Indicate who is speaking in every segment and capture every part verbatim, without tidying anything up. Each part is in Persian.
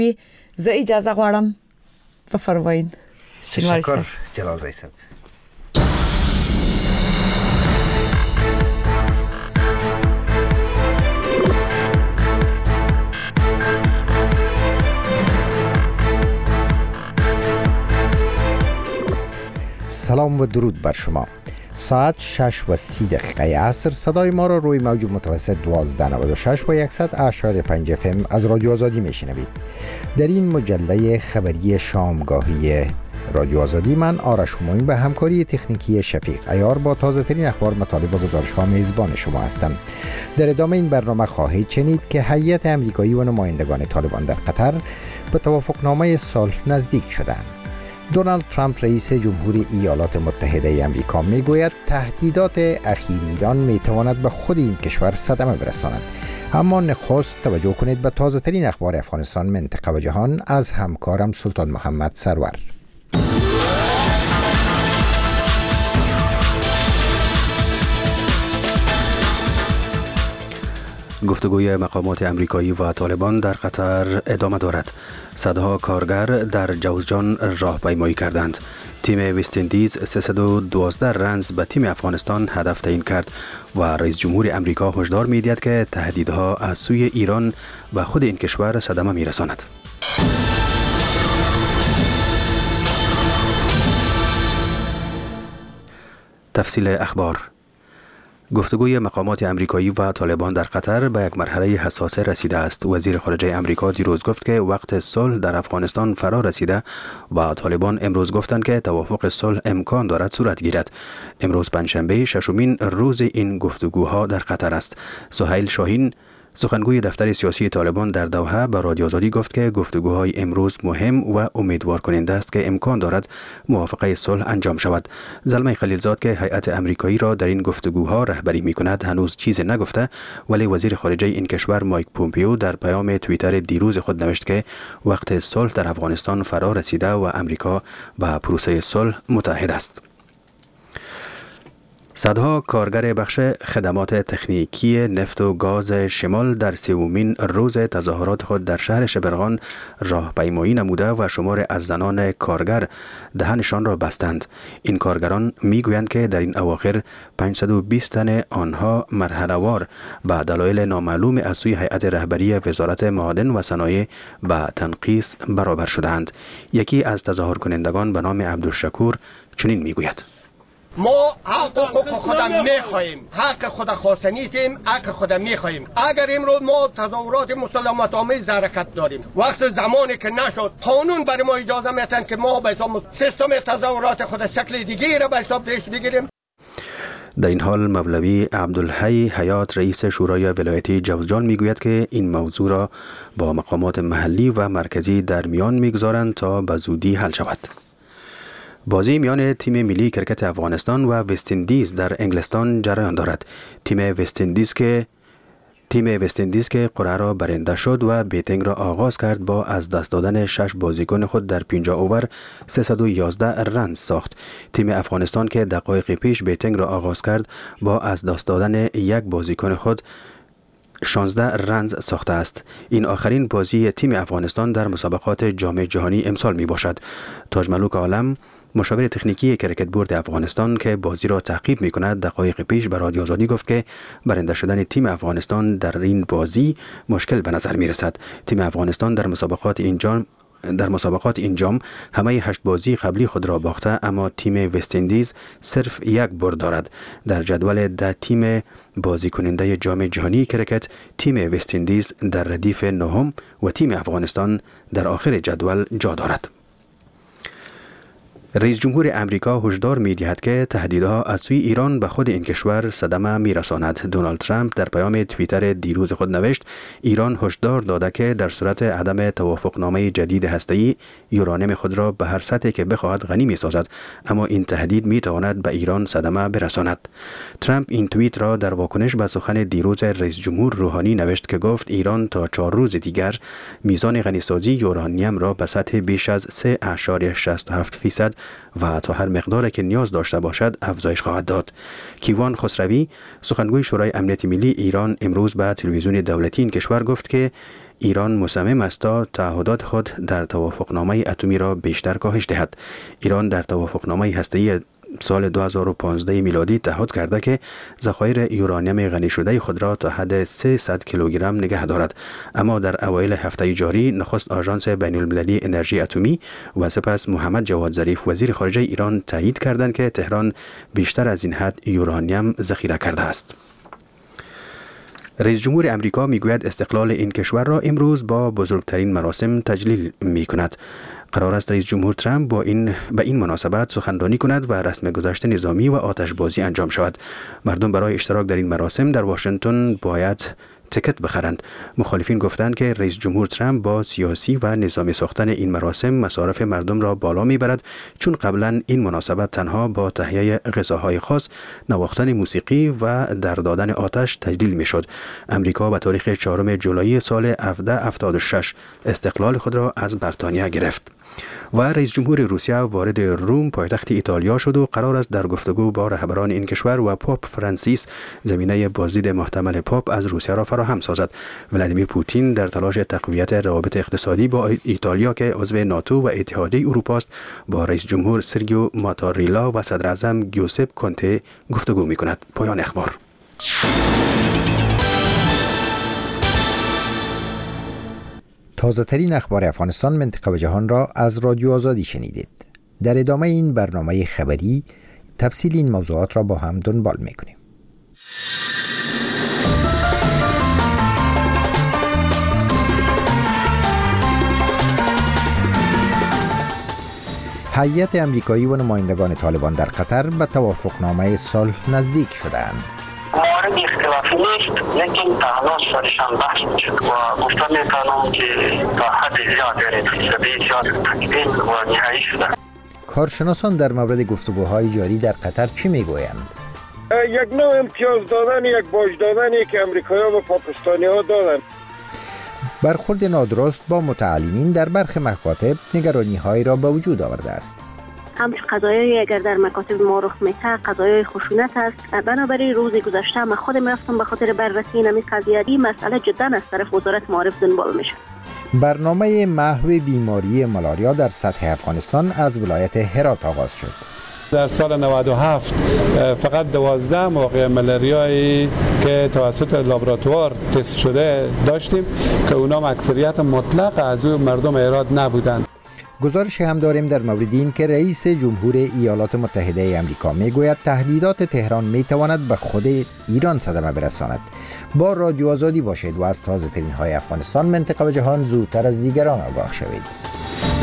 Speaker 1: زه اجازه غواړم بفرمایید.
Speaker 2: تشکر جلال زی صاحب. سلام و درود بر شما. ساعت شش و سی دقیقه عصر صدای ما را روی موج متوسط دوازده نود و شش و صد اعشاری پنج اف ام از رادیو آزادی میشنوید. در این مجله خبری شامگاهی رادیو آزادی من آرش همایون به همکاری تکنیکی شفیق عیار با تازه ترین اخبار، مطالب و گزارش ها میزبان شما هستم. در ادامه این برنامه خواهید شنید که هیئت امریکایی و نمایندگان طالبان در قطر به توافقنامه صلح نزدیک شدند. دونالد ترامپ رئیس جمهوری ایالات متحده آمریکا میگوید تهدیدات اخیر ایران میتواند به خود این کشور صدمه برساند. اما نخست توجه کنید به تازه ترین اخبار افغانستان، منطقه و جهان از همکارم سلطان محمد سرور.
Speaker 3: گفتگوی مقامات امریکایی و طالبان در قطر ادامه دارد. صدها کارگر در جوزجان راهپیمایی کردند. تیم وست‌اندیز سیصد و دوازده رنز به تیم افغانستان هدف تعیین کرد و رئیس جمهور امریکا هشدار می‌دهد که تهدیدها از سوی ایران به خود این کشور صدمه می‌رساند. تفصیل اخبار. گفتگوی مقامات امریکایی و طالبان در قطر به یک مرحله حساس رسیده است. وزیر خارجه امریکا دیروز گفت که وقت صلح در افغانستان فرا رسیده و طالبان امروز گفتند که توافق صلح امکان دارد صورت گیرد. امروز پنجشنبه ششمین روز این گفتگوها در قطر است. سهیل شاهین سخنگوی دفتر سیاسی طالبان در دوحه به رادیو آزادی گفت که گفتگوهای امروز مهم و امیدوار کننده است که امکان دارد موافقه صلح انجام شود. زلمه خلیلزاد که هیئت امریکایی را در این گفتگوها رهبری می‌کند هنوز چیزی نگفته، ولی وزیر خارجه این کشور مایک پومپیو در پیام توییتر دیروز خود نوشت که وقت صلح در افغانستان فرا رسیده و امریکا به پروسه صلح متحد است. صدها کارگر بخش خدمات تکنیکی نفت و گاز شمال در سومین روز تظاهرات خود در شهر شبرغان راهپیمایی نموده و شمار از زنان کارگر دهنشان را بستند. این کارگران میگویند که در این اواخر پانصد و بیست تن آنها مرحله‌وار به دلایل نامعلوم از سوی هیئت رهبری وزارت معادن و صنایع به تنقیص برابر شدند. یکی از تظاهر کنندگان به نام عبدالشکور چنین میگوید:
Speaker 4: ما حق حقوق خودم میخواهیم، حق خود خواسته نیستیم، حق خودم میخواهیم. اگر امروز ما تظاهرات مسالمت آمیز حرکت داریم، وقت زمانی که نشد قانون برای ما اجازه میتن که ما به حساب سیستم تظاهرات خود شکل دیگه را به حساب پیش بگیریم.
Speaker 3: در این حال مولوی عبدالحی حیات رئیس شورای ولایتی جوزجان میگوید که این موضوع را با مقامات محلی و مرکزی در میان میگذارند تا به زودی حل شود. بازی میان تیم ملی کرکت افغانستان و وست‌اندیز در انگلستان جریان دارد. تیم وست‌اندیز که تیم وست‌اندیز که قرعه را برنده شد و بیتینگ را آغاز کرد با از دست دادن شش بازیکن خود در پنجاه اوور سیصد و یازده رنز ساخت. تیم افغانستان که دقایق پیش بیتینگ را آغاز کرد با از دست دادن یک بازیکن خود شانزده رنز ساخته است. این آخرین بازی تیم افغانستان در مسابقات جام جهانی امسال می باشد. تاج ملوک عالم مشاور تکنیکی کرکت بورد افغانستان که بازی را تعقیب می کند دقایق پیش به رادیو آزادی گفت که برنده شدن تیم افغانستان در این بازی مشکل به نظر می رسد. تیم افغانستان در مسابقات این جام در مسابقات این جام همه هشت بازی قبلی خود را باخته، اما تیم وست‌اندیز صرف یک برد دارد. در جدول ده تیم بازی کننده جام جهانی کرکت تیم وست‌اندیز در ردیف نهم و تیم افغانستان در آخر جدول جا دارد. رئیس جمهور امریکا هشدار می‌دهد که تهدیدها از سوی ایران به خود این کشور صدمه می‌رساند. دونالد ترامپ در پیام توییتر دیروز خود نوشت: ایران هشدار داده که در صورت عدم توافقنامه جدید هسته‌ای یورانیم خود را به هر سطحی که بخواهد غنی می‌سازد، اما این تهدید می‌تواند به ایران صدمه برساند. ترامپ این توییت را در واکنش به سخن دیروز رئیس جمهور روحانی نوشت که گفت ایران تا چهار روز دیگر میزان غنیسازی یورانیم را به سطح بیش از سه اعشاریه شصت و هفت فیصد و تا هر مقداری که نیاز داشته باشد افزایش خواهد داد. کیوان خسروی سخنگوی شورای امنیت ملی ایران امروز به تلویزیون دولتی این کشور گفت که ایران مصمم است تا تعهدات خود در توافقنامه اتمی را بیشتر کاهش دهد. ایران در توافقنامه هسته‌ای سال دو هزار و پانزده میلادی تعهد کرده که ذخایر یورانیم غنی شده خود را تا حد سیصد کیلوگرم نگه دارد، اما در اوایل هفته جاری نخست آژانس بین المللی انرژی اتمی و سپس محمد جواد ظریف وزیر خارجه ایران تایید کردند که تهران بیشتر از این حد یورانیم ذخیره کرده است. رئیس جمهور امریکا میگوید استقلال این کشور را امروز با بزرگترین مراسم تجلیل می کند. قرار است رئیس جمهور ترامپ با این به این مناسبت سخنرانی کند و رسم گذشت نظامی و آتشبازی انجام شود. مردم برای اشتراک در این مراسم در واشنگتن باید تکت بخرند. مخالفین گفتند که رئیس جمهور ترامپ با سیاسی و نظامی ساختن این مراسم مصارف مردم را بالا میبرد، چون قبلا این مناسبت تنها با تهیه غذاهای خاص، نواختن موسیقی و در دادن آتش تجلیل میشد. امریکا به تاریخ چهارم جولای سال هفده هفتاد و شش استقلال خود را از بریتانیا گرفت. و رئیس جمهور روسیه وارد روم پایتخت ایتالیا شد و قرار است در گفتگو با رهبران این کشور و پاپ فرانسیس زمینه بازدید محتمل پاپ از روسیه را فراهم سازد. ولادیمیر پوتین در تلاش تقویت روابط اقتصادی با ایتالیا که عضو ناتو و اتحادیه اروپا است با رئیس جمهور سرگیو ماتاریلا و صدر اعظم گیوسپ کنته گفتگو می‌کند. پایان اخبار.
Speaker 2: تازه ترین اخبار افغانستان، منطقه و جهان را از رادیو آزادی شنیدید. در ادامه این برنامه خبری تفصیل این موضوعات را با هم دنبال می‌کنیم. هیئت امریکایی و نمایندگان طالبان در قطر به توافقنامه صلح نزدیک شدند.
Speaker 5: مورد اختلافی نیست، لیکن تنها سرشان بحث شد و گفتن میتونم که تا حد زیاد فیصدی زیاد تکمیل و نهایی شده.
Speaker 2: کارشناسان در مورد گفتگوهای جاری در قطر چی میگویند؟
Speaker 4: یک نوع امتیاز دادن، یک باج دادنی که امریکایی‌ها و پاکستانی‌ها دادن.
Speaker 2: برخورد نادرست با متعلمین در برخی مکاتب نگرانی‌هایی را به وجود آورده است.
Speaker 6: همچون قضایایی اگر در مکاتب ما رخ میشه قضایای خشونت است. بنابراین روز گذشته من خودم رفتم به خاطر بررسی این قضیه. این مسئله جدا از طرف وزارت معارف دنبال میشه.
Speaker 2: برنامه محو بیماری مالاریا در سطح افغانستان از ولایت هرات آغاز شد.
Speaker 7: در سال نود و هفت فقط دوازده موقع مالاریایی که توسط لابراتوار تست شده داشتیم که اونام اکثریت مطلق از اون مردم هرات نبودند.
Speaker 2: گزارش هم داریم در مورد این که رئیس جمهور ایالات متحده آمریکا میگوید تهدیدات تهران میتواند به خود ایران صدمه برساند. با رادیو آزادی باشید و از تازه ترین های افغانستان، منطقه و جهان زودتر از دیگران آگاه شوید.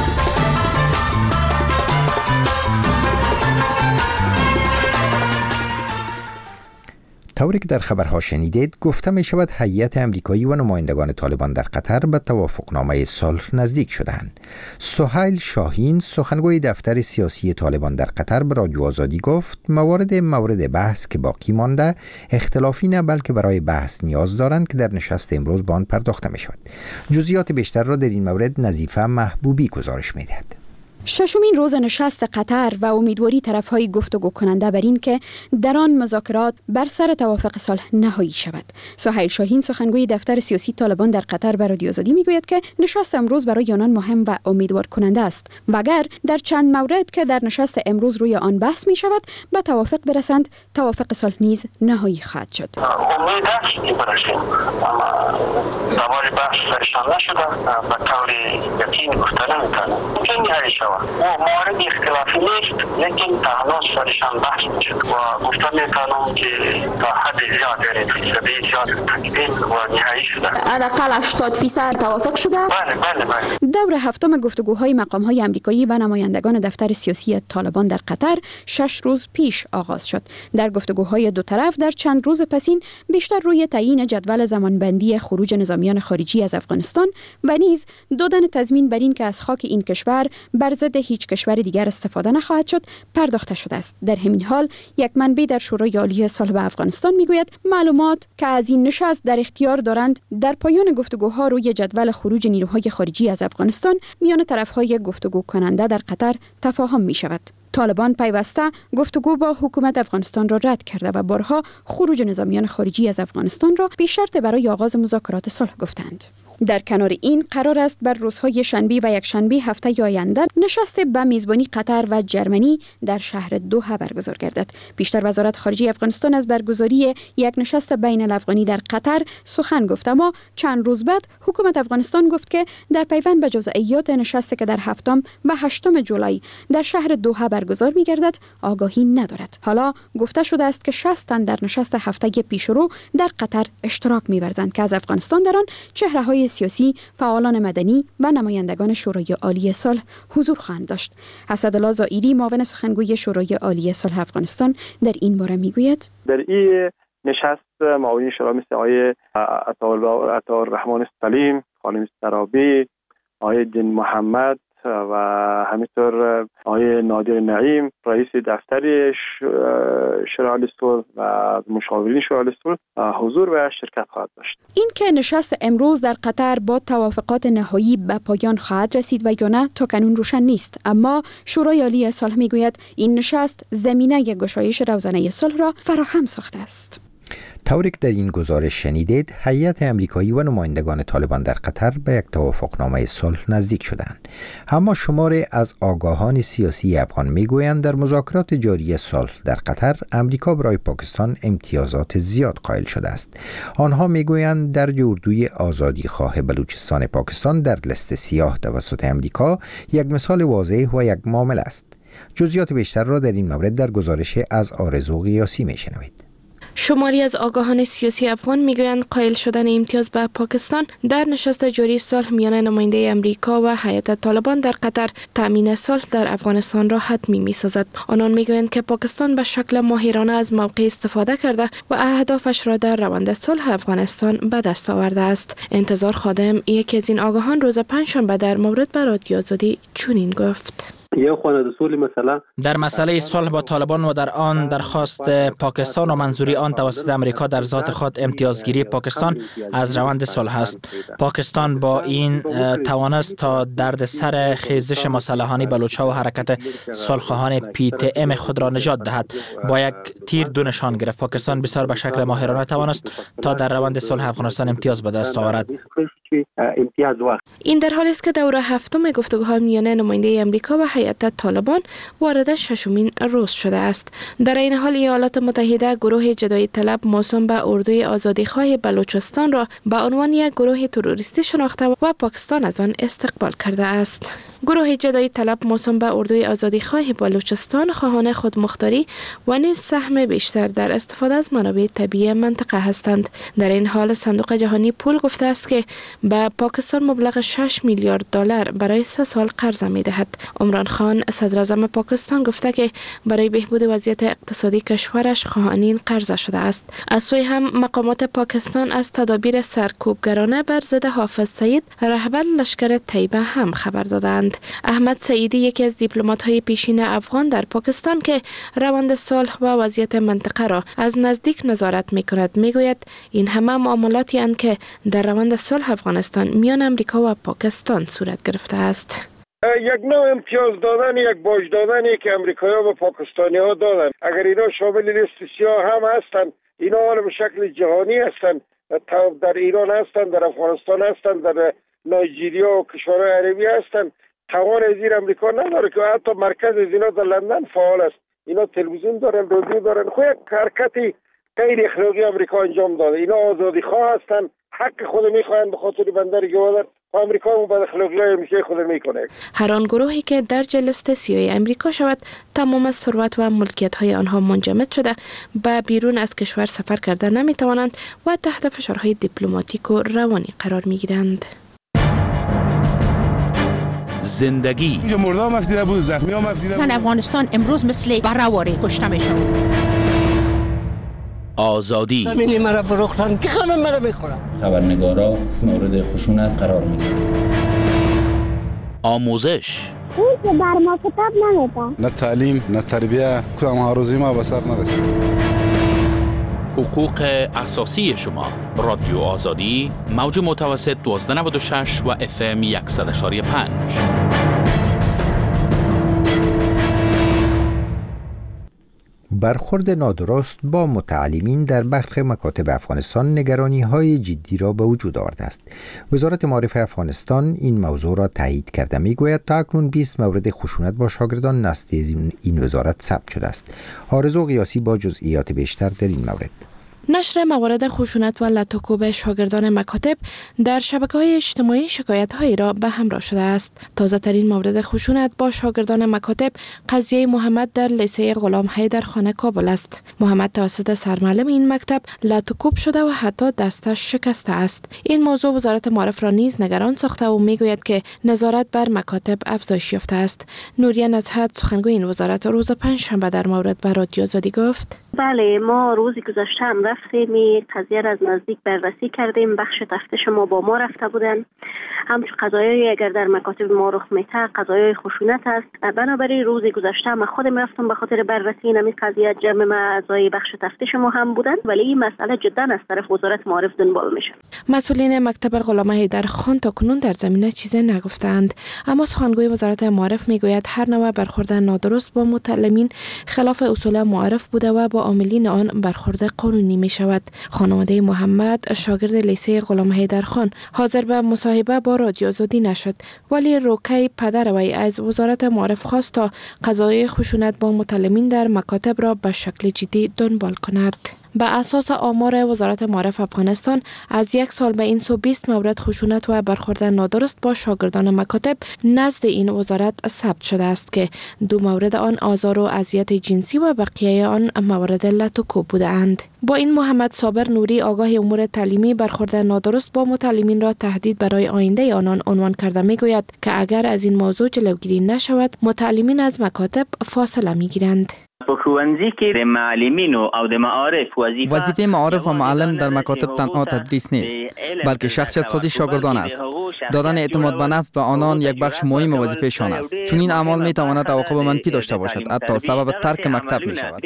Speaker 2: طوری که در خبرها شنیدید، گفته می شود هیئت امریکایی و نمایندگان طالبان در قطر به توافقنامه صلح نزدیک شدند. سهیل شاهین، سخنگوی دفتر سیاسی طالبان در قطر، به رادیو آزادی گفت موارد مورد بحث که باقی مانده اختلافی نه بلکه برای بحث نیاز دارند که در نشست امروز به آن پرداخته می شود. جزئیات بیشتر را در این مورد نظیفه محبوبی گزارش می دهد.
Speaker 8: ششمین روز نشست قطر و امیدواری طرفهای گفتگو کننده بر این که در آن مذاکرات بر سر توافق صلح نهایی شود. سهیل شاهین، سخنگوی دفتر سیاسی طالبان در قطر، به رادیو آزادی میگوید که نشست امروز برای آنان مهم و امیدوار کننده است و اگر در چند مورد که در نشست امروز روی آن بحث می شود به توافق برسند، توافق صلح نیز نهایی خواهد شد.
Speaker 5: امید است که برسیم، اما دوباره بحث سرشان نشده به طور یقین گفته نمیتونم ممکن نهایی شود. و مورد اختلافی نیست، لیکن تنها سرشان بحث شد و گفته میتونم که تا حد زیاد فیصدی زیاد تکمیل و نهایی شده.
Speaker 8: حداقل هشتاد فیصد توافق شده.
Speaker 5: بله بله بله.
Speaker 8: دور هفتم گفتگوهای مقام‌های آمریکایی و نمایندگان دفتر سیاسی طالبان در قطر شش روز پیش آغاز شد. در گفتگوهای دو طرف در چند روز پسین بیشتر روی تعیین جدول زمانبندی خروج نظامیان خارجی از افغانستان و نیز دادن تضمین بر این که از خاک این کشور بر ضد هیچ کشور دیگر استفاده نخواهد شد پرداخته شده است. در همین حال یک منبع در شورای عالی صلح به افغانستان میگوید معلومات که از این نشست در اختیار دارند در پایان گفتگوها روی جدول خروج نیروهای خارجی از افغانستان میان طرفهای گفتگو کننده در قطر تفاهم می شود. طالبان پیوسته گفتگو با حکومت افغانستان را رد کرده و بارها خروج نظامیان خارجی از افغانستان را به شرط برای آغاز مذاکرات صلح گفتند. در کنار این قرار است بر روزهای شنبه و یکشنبه هفته آینده نشست به میزبانی قطر و جرمنی در شهر دوحه برگزار گردد. پیشتر وزارت خارجه افغانستان از برگزاری یک نشست بین الافغانی در قطر سخن گفت، اما چند روز بعد حکومت افغانستان گفت که در پیوند به جزئیات نشستی که در هفتم و هشتم جولای در شهر دوحه برگزار می گردد آگاهی ندارد. حالا گفته شده است که شصت تن در نشست هفته پیشرو در قطر اشتراک می ورزند که از افغانستان در آن چهره‌های سیاسی، فعالان مدنی و نمایندگان شورای عالی صلح حضور خواهند داشت. اسدالله زائری معاون سخنگوی شورای عالی صلح افغانستان در این باره میگوید:
Speaker 9: در این نشست معاونین شورا مثل آقای عطاالرحمن سلیم، خانم سرابی، آقای دین محمد و همینطور آقای نادر نعیم رئیس دفتر شورای عالی صلح و مشاورین شورای عالی صلح حضور و شرکت خواهد داشت.
Speaker 8: این که نشست امروز در قطر با توافقات نهایی به پایان خواهد رسید و یا نه تا کنون روشن نیست، اما شورای عالی صلح میگوید این نشست زمینه گشایش روزانه صلح را فراهم ساخته است.
Speaker 2: طوری که در این گزارش شنیدید، هیئت امریکایی و نمایندگان طالبان در قطر به یک توافقنامه صلح نزدیک شدند. اما شماری از آگاهان سیاسی افغان میگویند در مذاکرات جاری صلح در قطر امریکا برای پاکستان امتیازات زیاد قائل شده است. آنها میگویند درج اردوی آزادی خواه بلوچستان پاکستان در لیست سیاه توسط امریکا یک مثال واضح و یک معامله است. جزئیات بیشتر را در این مورد در گزارش از آرزو قیاسی میشنوید.
Speaker 10: شماری از آگاهان سیاسی افغان میگویند قائل شدن امتیاز به پاکستان در نشست جاری صلح میان نماینده امریکا و هیئت طالبان در قطر تامین صلح در افغانستان را حتمی میسازد. آنان میگویند که پاکستان به شکل ماهرانه از موقع استفاده کرده و اهدافش را در روند صلح افغانستان به دست آورده است. انتظار خادم، یکی از این آگاهان، روز پنجشنبه در مورد به رادیو آزادی چنین گفت:
Speaker 11: در مسئله صلح با طالبان و در آن درخواست پاکستان و منظوری آن توسط امریکا در ذات خود امتیازگیری پاکستان از روند صلح است. پاکستان با این توانست تا درد سر خیزش مسلحانه بلوچ‌ها و حرکت صلح‌خواهان پی تی ام خود را نجات دهد. با یک تیر دو نشان گرفت. پاکستان بسیار به شکل ماهرانه توانست تا در روند صلح افغانستان امتیاز به دست آورد.
Speaker 10: این در حالی است که دوره هفتم گفتگوهای میان نماینده امریکا و هیئت طالبان وارد ششمین روز شده است. در این حال ایالات متحده گروه جدایی طلب موسوم به اردوی آزادیخواه بلوچستان را به عنوان یک گروه تروریستی شناخته و پاکستان از آن استقبال کرده است. گروه جدایی طلب موسوم به اردوی آزادیخواه بلوچستان خواهان خودمختاری و نیز سهم بیشتر در استفاده از منابع طبیعی منطقه هستند. در این حال صندوق جهانی پول گفته است که به پاکستان مبلغ شش میلیارد دلار برای سه سال قرض می‌دهد. عمران خان صدر اعظم پاکستان گفته که برای بهبود وضعیت اقتصادی کشورش خواهان این قرض شده است. از سوی هم مقامات پاکستان از تدابیر سرکوبگرانه بر ضد حافظ سعید رهبر لشکر طیبه هم خبر دادند. احمد سعیدی، یکی از دیپلمات‌های پیشین افغان در پاکستان که روند صلح و وضعیت منطقه را از نزدیک نظارت می‌کند، میگوید این همه معاملاتی اند که در روند صلح افغانستان میان امریکا و پاکستان صورت گرفته است.
Speaker 12: یک نوع امتیاز دادن، یک باج دادنی که امریکایی‌ها و پاکستانی‌ها دادن، اگر اینا شامل لیست سیاه هم هستن، اینا حالا به شکل جهانی هستن، در ایران هستن، در افغانستان هستن، در نایجیریا و کشورهای عربی هستن، توان از این امریکا نداره که حتی مرکز از اینا در لندن فعال است. اینا تلویزیون دارن، رادیو دارن. خو یک حرکتی غیر اخلاقی امریکا انجام داده. اینا آزادی خواه هستن، حق خود میخواهند به خاطر بندر گوادر و امریکا هم بعد اخلاقیای میشه خود میکنه.
Speaker 10: هر آن گروهی که در جلسه سیاه امریکا شود، تمام ثروت و ملکیت های آنها منجمد شده، به بیرون از کشور سفر کرده نمیتوانند و تحت فشارهای دیپلماتیک و روانی قرار میگیرند.
Speaker 13: زندگی
Speaker 14: مردم مفتیده بود، زخمی ها مفتیده بود.
Speaker 15: زن افغانستان امروز مثل برهواره کشته میشن.
Speaker 13: آزادی
Speaker 16: زمینی مرا فروختن که همه مرا میخورن.
Speaker 17: خبرنگارا مورد خشونت قرار میگیرن.
Speaker 13: آموزش
Speaker 18: اون که بر ما کتاب نمیده.
Speaker 14: نه تعلیم، نه تربیه، کدام هاروزی ما به سر نرسید.
Speaker 13: حقوق اساسی شما. رادیو آزادی، موج متوسط دوازده نود و شش و اف ام صد و یک و پنج.
Speaker 2: برخورد نادرست با متعلمین در برخی مکاتب افغانستان نگرانی‌های جدی را به وجود آورده است. وزارت معارف افغانستان این موضوع را تایید کرده می‌گوید تا اکنون بیست مورد خشونت با شاگردان نزد این وزارت ثبت شده است. آرزو قیاسی با جزئیات بیشتر در این مورد.
Speaker 10: نشر موارد خشونت و لطوکوب شاگردان مکاتب در شبکه‌های اجتماعی شکایت‌هایی را به همراه شده است. تازه‌ترین مورد خشونت با شاگردان مکاتب قضیه محمد در لیسه غلام حیدر خانه کابل است. محمد توسط سرمعلم این مکتب لطوکوب شده و حتی دستش شکسته است. این موضوع وزارت معارف را نیز نگران ساخته و میگوید که نظارت بر مکاتب افزایش یافته است. نوریه نزهت سخنگوی این وزارت روز پنجشنبه در مورد به رادیو آزادی گفت:
Speaker 6: بله، ما روزی گذشته هم رفتیم این قضیه را از نزدیک بررسی کردیم. بخش تفتیش ما با ما رفته بودن. همچون قضایایی اگر در مکاتب ما رخ میته قضایای خشونت است. بنابراین روزی گذشته من خودم رفتم به خاطر بررسی این قضیه. جمع ما اعضای بخش تفتیش ما هم بودن، ولی این مسئله جدا از طرف وزارت معارف دنبال میشه.
Speaker 10: مسئولین مکتب غلام حیدر خان تا کنون در زمینه چیزی نگفتند، اما سخنگوی وزارت معارف میگوید هر نوع برخورد نادرست با متعلمین خلاف اصول معارف بوده و با عاملین آن برخورد قانونی می شود. خانواده محمد شاگرد لیسه غلام حیدر خان حاضر به مصاحبه با رادیو آزادی نشد، ولی روکی پدر وی از وزارت معارف خواست تا قضایای خشونت با متعلمین در مکاتب را به شکل جدی دنبال کند. به اساس آمار وزارت معارف افغانستان از یک سال به این سو بیست مورد خشونت و برخورد نادرست با شاگردان مکاتب نزد این وزارت ثبت شده است که دو مورد آن آزار و اذیت جنسی و بقیه آن موارد لطوکوب بوده اند. با این محمد صابر نوری آگاه امور تعلیمی برخورد نادرست با متعلمین را تهدید برای آینده آنان عنوان کرده میگوید که اگر از این موضوع جلوگیری نشود متعلمین از مکاتب فاصله میگیرند.
Speaker 19: وظیفه معارف و معلم در مکاتب تنها تدریس نیست، بلکه شخصیت سازی شاگردان است. دادن اعتماد به نفس به آنان یک بخش مهم وظیفه‌شان است، چون این اعمال می تواند عواقب منفی داشته باشد، حتی سبب ترک مکتب می شود.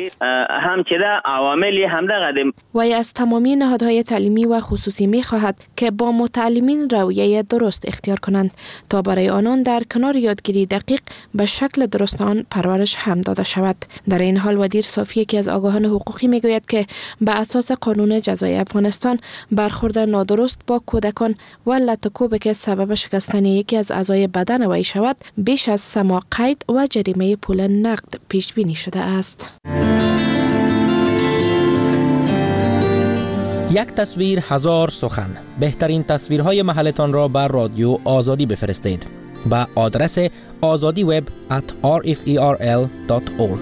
Speaker 10: وی از تمامی نهادهای تعلیمی و خصوصی می خواهد که با متعلمین رویه درست اختیار کنند تا برای آنان در کنار یادگیری دقیق به شکل درست آن پرورش هم داده شود. در این حال ودیر صافی که از آگاهان حقوقی میگوید که به اساس قانون جزای افغانستان برخورد نادرست با کودکان و لطوکوب که سبب شکستن یکی از اعضای بدن وی شود بیش از سه ماه قید و جریمه پول نقد پیش بینی شده است.
Speaker 20: یک تصویر هزار سخن. بهترین تصویرهای محلتان را بر رادیو آزادی بفرستید با آدرس azadi web at r f e r l dot org.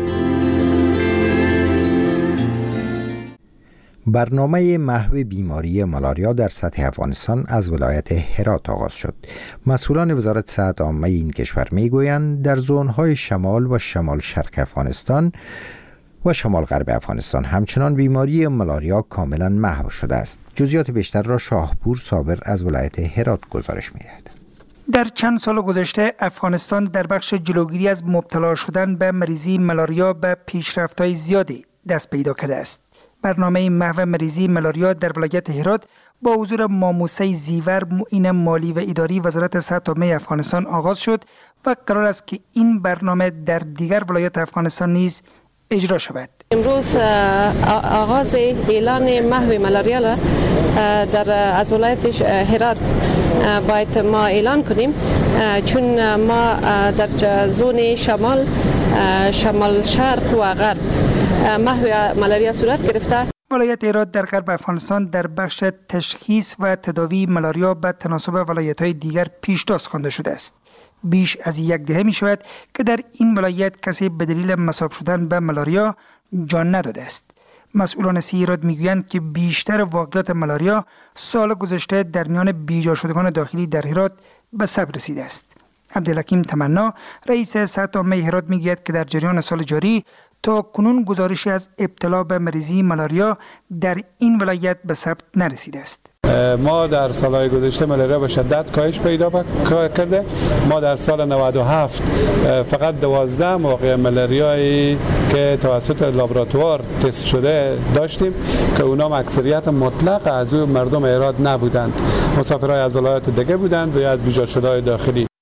Speaker 2: برنامه محو بیماری مالاریا در سطح افغانستان از ولایت هرات آغاز شد. مسئولان وزارت صحت عامه این کشور میگویند در زون‌های شمال و شمال شرق افغانستان و شمال غرب افغانستان همچنان بیماری مالاریا کاملا محو شده است. جزئیات بیشتر را شاهپور صابر از ولایت هرات گزارش می‌دهد.
Speaker 21: در چند سال گذشته افغانستان در بخش جلوگیری از مبتلا شدن به مریضی مالاریا به پیشرفت‌های زیادی دست پیدا کرده است. برنامه محو مریضی مالاریا در ولایت هرات با حضور ماموسه زیور معین مالی و اداری وزارت صحت عامه افغانستان آغاز شد و قرار است که این برنامه در دیگر ولایات افغانستان نیز اجرا شود.
Speaker 22: امروز آغاز اعلان محو مالاریا را در از ولایت هرات باید ما اعلان کنیم، چون ما در زون شمال شمال شرق و غرب محو مالاریا صورت گرفته.
Speaker 21: ولایت هرات در غرب افغانستان در بخش تشخیص و تداوی مالاریا به تناسب ولایت‌های دیگر پیشتاز خوانده شده است. بیش از یک دهه می شود که در این ولایت کسی به دلیل مصاب شدن به مالاریا جان نداده است. مسئولان هرات میگویند که بیشتر واقعات مالاریا سال گذشته در میان بیجا شدگان داخلی در هرات به ثبت رسیده است. عبدالحکیم تمنا رئیس صحت عامه هرات میگوید که در جریان سال جاری تا کنون گزارشی از ابتلا به مریضی مالاریا در این ولایت به ثبت نرسیده است.
Speaker 7: ما در سالهای گذشته مالاریا به شدت کاهش پیدا کرده. ما در سال نود و هفت فقط دوازده موقع مالاریایی که توسط لابراتوار تست شده داشتیم که اونام اکثریت مطلق از مردم هرات نبودند. مسافرای از ولایات دیگه بودند و یا از بیجا شده‌های داخلی.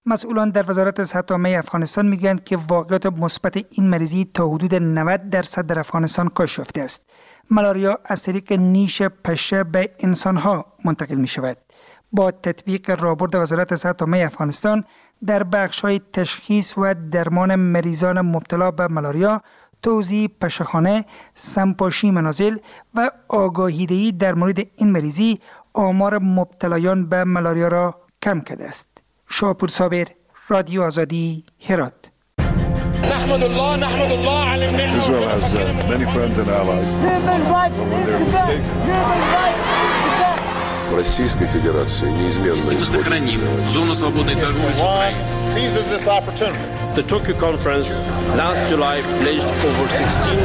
Speaker 21: مسئولان در وزارت صحت عامه افغانستان میگویند که واقعیت مثبت این مریضی تا حدود نود درصد در افغانستان کاهش یافته است. ملاریا از طریق نیش پشه به انسانها منتقل می شود. با تطبیق راهبرد وزارت صحت عامه افغانستان در بخش‌های تشخیص و درمان مریضان مبتلا به ملاریا، توزیع پشهخانه، سمپاشی منازل و آگاهیدهی در مورد این مریضی آمار مبتلایان به ملاریا را کم کرده است. شاپور صابر، رادیو آزادی، هرات.
Speaker 1: نحمد الله نحمد الله على النعمة.
Speaker 3: Israel has uh, many friends and allies. But when they're mistaken. Российской Федерации неизменно
Speaker 1: сохраним зону свободной торговли с Украиной. Seizes this opportunity. The Tokyo conference last July pledged over sixteen.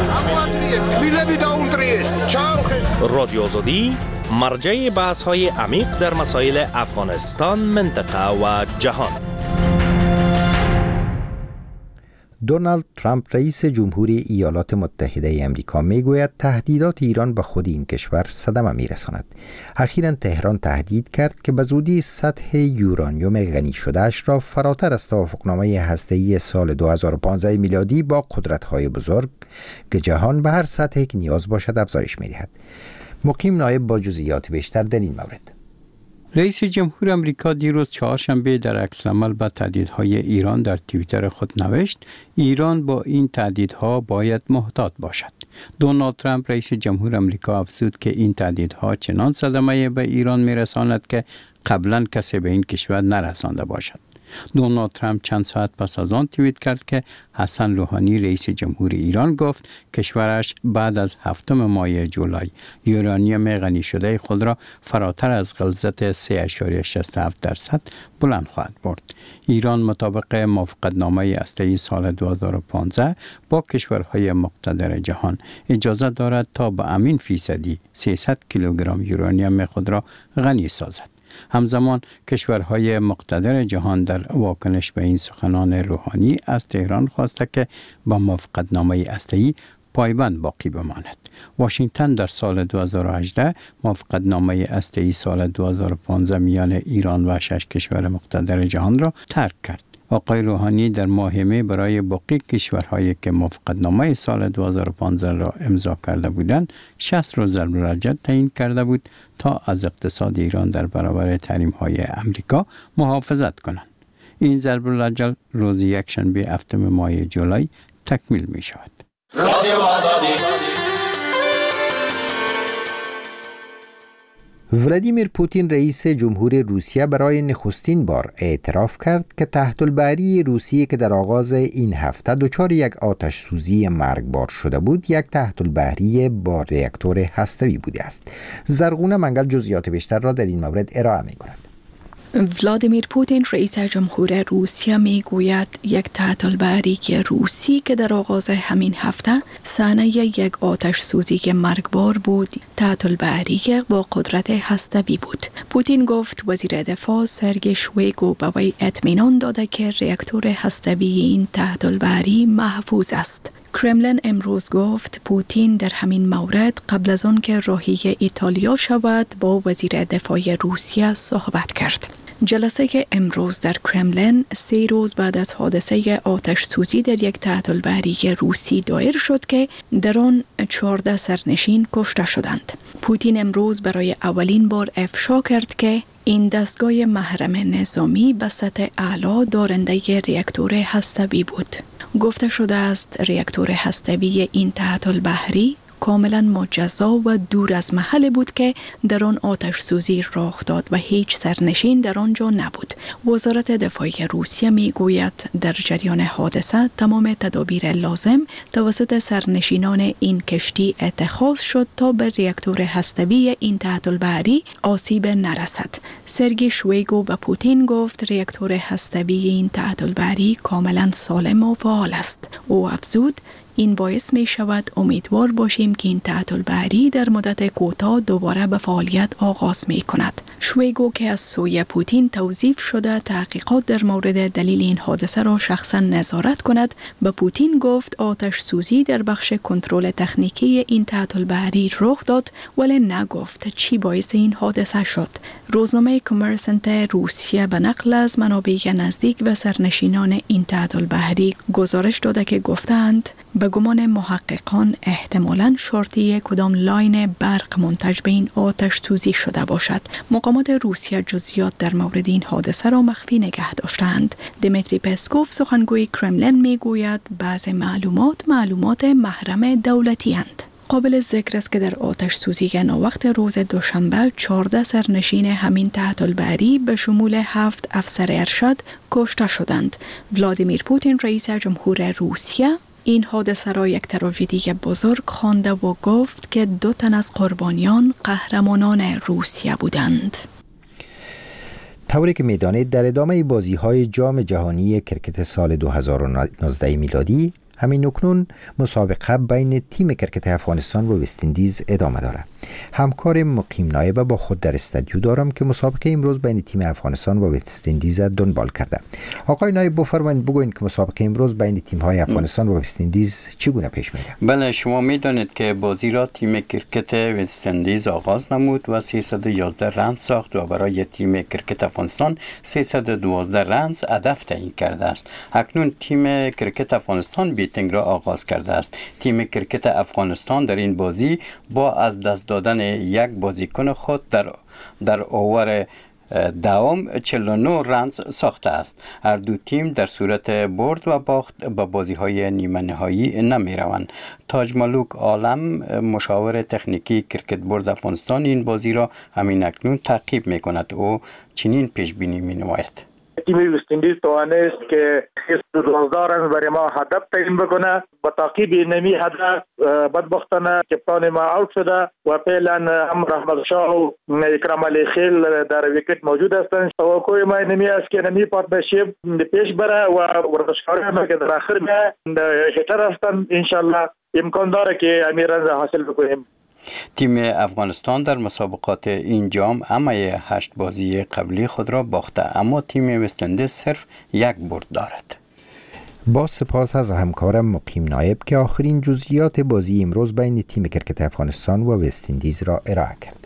Speaker 20: رادیو آزادی مرجع بحث‌های عمیق در مسائل افغانستان، منطقه و جهان.
Speaker 2: دونالد ترامپ رئیس جمهوری ایالات متحده امریکا میگوید تهدیدات ایران به خود این کشور صدمه میرساند. اخیراً تهران تهدید کرد که به زودی سطح یورانیوم غنی شدهش را فراتر از توافقنامه هسته‌ای سال دو هزار و پانزده میلادی با قدرت‌های بزرگ که جهان به هر سطحی که نیاز باشد افزایش می‌دهد. مقیم نایب با جزئیات بیشتر در این مورد.
Speaker 23: رئیس جمهور آمریکا دیروز چهارشنبه در عکس‌العمل به تهدیدهای ایران در توییتر خود نوشت ایران با این تهدیدها باید محتاط باشد. دونالد ترامپ رئیس جمهور آمریکا افزود که این تهدیدها چنان صدمه به ایران میرساند که قبلا کسی به این کشور نرسانده باشد. دونالد ترامپ چند ساعت پس از آن توییت کرد که حسن روحانی رئیس جمهور ایران گفت کشورش بعد از هفتم ماه جولای یورانیوم غنی شده خود را فراتر از غلظت سه ممیز شصت و هفت درصد بلند خواهد برد. ایران مطابق موافقتنامه هسته‌ای سال دو هزار و پانزده با کشورهای مقتدر جهان اجازه دارد تا به امین فیصدی سیصد کیلوگرم یورانیوم خود را غنی سازد. همزمان کشورهای مقتدر جهان در واکنش به این سخنان روحانی از تهران خواسته که با موافقتنامه هسته‌ای پایبند باقی بماند. واشنگتن در سال دو هزار و هجده موافقتنامه هسته‌ای سال دو هزار و پانزده میان ایران و شش کشور مقتدر جهان را ترک کرد. آقای روحانی در ماه می برای باقی کشورهایی که موافقتنامه سال دو هزار و پانزده را امضا کرده بودند شصت روز ضرب الرجعت تعیین کرده بود تا از اقتصاد ایران در برابر تحریم‌های امریکا محافظت کنند. این ضرب الرجعت روز یکشنبه هفتم ماه جولای تکمیل می شود. رادیو آزادی.
Speaker 2: ولادیمیر پوتین رئیس جمهور روسیه برای نخستین بار اعتراف کرد که تحت البحری روسیه که در آغاز این هفته دچار یک آتش سوزی مرگبار شده بود یک تحت البحری با راکتور هسته‌ای بوده است. زرغونه منگل جزئیات بیشتر را در این مورد ارائه می کند.
Speaker 24: ولادیمیر پوتین رئیس جمهور روسیه می گوید یک تحت البحری روسی که در آغاز همین هفته صحنه یک آتش سوزی مرگبار بود تحت البحری با قدرت هسته‌ای بود. پوتین گفت وزیر دفاع سرگئی شویگو به وی اطمینان داده که راکتور هسته‌ای این تحت البحری محفوظ است. کرملین امروز گفت پوتین در همین مورد قبل از آن که راهی ایتالیا شود با وزیر دفاع روسیه صحبت کرد. جلسه امروز در کرملین سه روز بعد از حادثه آتش سوزی در یک تحت البحری روسی دایر شد که در آن چهارده سرنشین کشته شدند. پوتین امروز برای اولین بار افشا کرد که این دستگاه محرم نظامی به سطح اعلی دارنده راکتور هسته‌ای بود. گفته شده است راکتور هسته‌ای این تحت البحری کاملا مجزا و دور از محل بود که در آن آتش سوزی رخ داد و هیچ سرنشین در آنجا نبود. وزارت دفاع روسیه می گوید در جریان حادثه تمام تدابیر لازم توسط سرنشینان این کشتی اتخاذ شد تا به راکتور هسته‌ای این تحت البحری آسیب نرسد. سرگئی شویگو به پوتین گفت راکتور هسته‌ای این تحت البحری کاملا سالم و فعال است. او افزود این باعث می شود امیدوار باشیم که این تعطیل بحری در مدت کوتاه دوباره به فعالیت آغاز می کند. شویگو که از سوی پوتین توظیف شده تحقیقات در مورد دلیل این حادثه را شخصا نظارت کند، به پوتین گفت آتش سوزی در بخش کنترل تکنیکی این تعطیل بحری رخ داد، ولی نگفت چی باعث این حادثه شد. روزنامه کامرسنت روسیه به نقل از منابع نزدیک به سرنشینان این تعطیل بحری گزارش داده که گفتند به گمان محققان احتمالاً شورتی کدام لاین برق منتج به این آتش سوزی شده باشد. مقامات روسیه جزئیات در مورد این حادثه را مخفی نگه داشتند. دمیتری پسکوف سخنگوی کرملین میگوید بعض معلومات معلومات محرم دولتی اند. قابل ذکر است که در آتش سوزی ناوقت روز دوشنبه چهارده سرنشین همین تعطیل بحری به شمول هفت افسر ارشد کشته شدند. ولادیمیر پوتین رئیس جمهور روسیه این حادثه را یک تراژدی بزرگ خوانده و گفت که دو تن از قربانیان قهرمانان روسیه بودند.
Speaker 2: طوری که میدانید در ادامه بازی‌های جام جهانی کرکت سال دو هزار و نوزده میلادی همین اکنون مسابقه بین تیم کرکت افغانستان و وست اندیز ادامه دارد. همکار مقیم نایب با خود در استودیو دارم که مسابقه امروز بین تیم افغانستان و وست اندیز دنبال کرده. آقای نایب بفرمایید بگوین که مسابقه امروز بین تیم‌های افغانستان و وست اندیز چگونه پیش میره؟
Speaker 23: بله، شما میدانید که بازی را تیم کرکت وست اندیز آغاز نمود و سیصد و یازده رن ساخت و برای تیم کرکت افغانستان سیصد و دوازده رن هدف تعیین کرده است. اکنون تیم کرکت افغانستان بیتینگ را آغاز کرده است. تیم کرکت افغانستان در این بازی با از دست دادن یک بازیکن خود در در اوور دوم چهل و نه رنز ساخته است. هر دو تیم در صورت برد و باخت به بازی‌های نیمه نهایی نمی روند. تاج ملوک عالم مشاور تکنیکی کرکت بورد افغانستان این بازی را همین اکنون تعقیب می کند و چنین پیش بینی می نماید.
Speaker 4: تیم وست اندیز توانست که دوازده رن برای ما هدف تعیین بکنه. با تعقیب نمی هدف بدبختانه کپتان ما اوت شده و فعلا هم رحمت شاه و اکرم علی خیل در ویکت موجود هستند. توقع ما نمی است که نمی پارتنرشیپ پیش بره و ورزشکاران که در آخر هیتر هستند انشالله امکان داره که امیر رنز حاصل بکنیم.
Speaker 23: تیم افغانستان در مسابقات این جام همه هشت بازی قبلی خود را باخته، اما تیم وست اندیز صرف یک برد دارد.
Speaker 2: با سپاس از همکارم مقیم نایب که آخرین جزئیات بازی امروز بین تیم کرکت افغانستان و وست اندیز را ارائه کرد.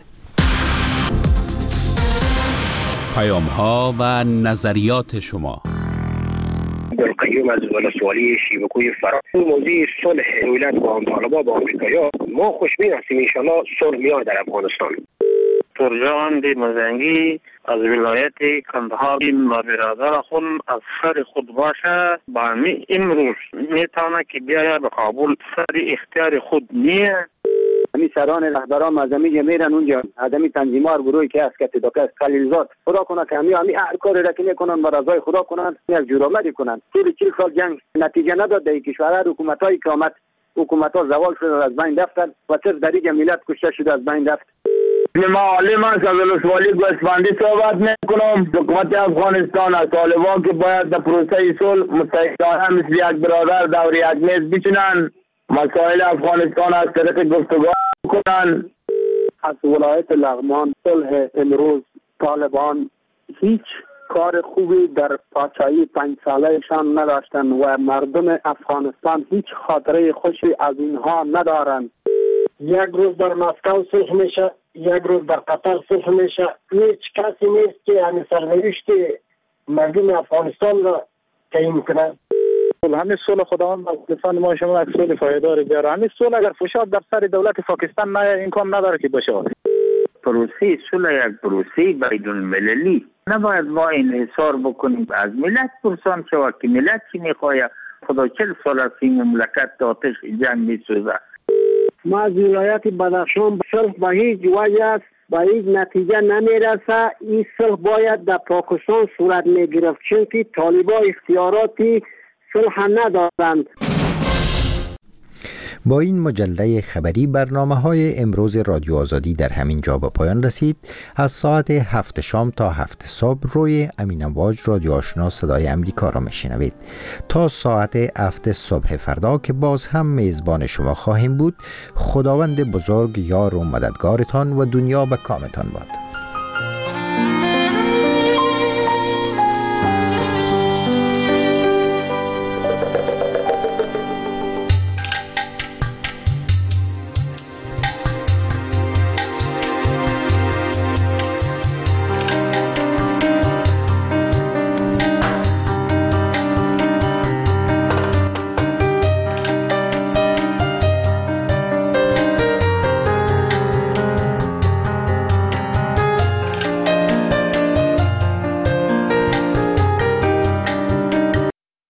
Speaker 13: پیام ها و نظریات شما.
Speaker 5: قیوم از ولسوالی شیبکوی فرا موضوع صلح ولایت با طالبان با آمریکایی‌ها ما خوشبین هستیم انشالله صلح میاد در افغانستان.
Speaker 8: ترجان دی مزنگی از ولایت کندهار این برادر خود از سر خود باشه با می امروز میتونه که بیاید به کابل سر اختیار خود نیه.
Speaker 9: همی سران رهبران مذهبی میرن اونجا آدمی تنظیمار گروهی که است که تداکس خلیلزاد خدا کنه که همی همی هر کاری را که میکنن بر رضای خدا کنن یک جرآمدی کنن. طول چهل سال جنگ نتیجه نداد. در کشورها حکومتایی که آمد حکومت‌ها زوال شد از بین رفتن و صرف در اینجا ملت کشته شده از بین رفت.
Speaker 25: ما عالم از ولسوالی گوسفندی صحبت میکنم. حکومت افغانستان از طالبان که باید در پروسه صلح متحدانه مثل یک برادر دور یک میز بشینن مسائل افغانستان از طریق گفتگو کنن.
Speaker 9: از ولایت لغمان صلح امروز طالبان هیچ کار خوبی در پادشاهی پنج سالهشان نداشتن و مردم افغانستان هیچ خاطره خوشی از اینها ندارند.
Speaker 26: یک روز در مسکو صلح میشه، یک روز در قطر صلح میشه. هیچ کسی نیست که همین سرنوشت مردم افغانستان را تعیین کنه.
Speaker 25: همین صلح خداوند با لسان ما شما یک صلح پایدار بیاره. همین صلح اگر فشار در سر دولت پاکستان نه امکان نداره که بشه.
Speaker 27: پروسه صلح یک پروسه بین المللی نباید ما انحصار بکنیم از ملت پرسان شود که ملت چی میخواه. خدا چل سال از این مملکت آتش جنگ میسوزه.
Speaker 26: ما از ولایت بدخشان صلح به هیچ وجه است به هیچ نتیجه نمیرسه. این صلح باید در پاکستان صورت میگرفت چون که طالبان اختیاراتی صلح ندارند.
Speaker 2: با این مجله خبری برنامه های امروز رادیو آزادی در همین جا به پایان رسید. از ساعت هفت شام تا هفت صبح روی امین امواج رادیو آشنا صدای امریکا را میشنوید. تا ساعت هفت صبح فردا که باز هم میزبان شما خواهیم بود. خداوند بزرگ یار و مددگارتان و دنیا به کامتان باد.